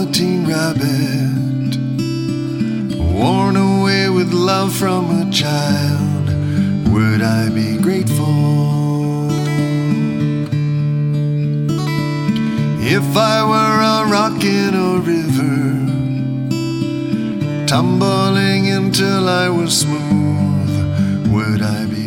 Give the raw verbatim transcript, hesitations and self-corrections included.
velveteen rabbit, worn away with love from a child, would I be grateful? If I were a rock in a river, tumbling until I was smooth, would I be